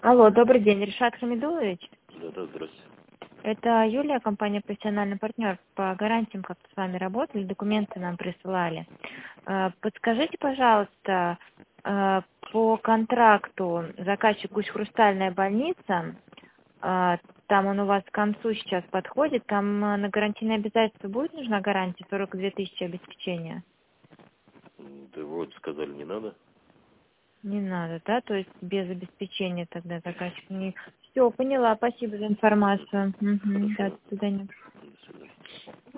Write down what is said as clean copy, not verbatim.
Алло, добрый день, Ришат Хамидулович. Да, здравствуйте. Это Юлия, компания «Профессиональный партнер». По гарантиям как-то с вами работали, документы нам присылали. Подскажите, пожалуйста, по контракту заказчик Усть-Хрустальная больница, там он у вас к концу сейчас подходит, там на гарантийное обязательство будет нужна гарантия 42 тысячи обеспечения? Да вроде сказали, не надо. Не надо, да? То есть без обеспечения тогда заказчик не... Все, поняла, спасибо за информацию. Угу, Хорошо. да, до свидания. До свидания.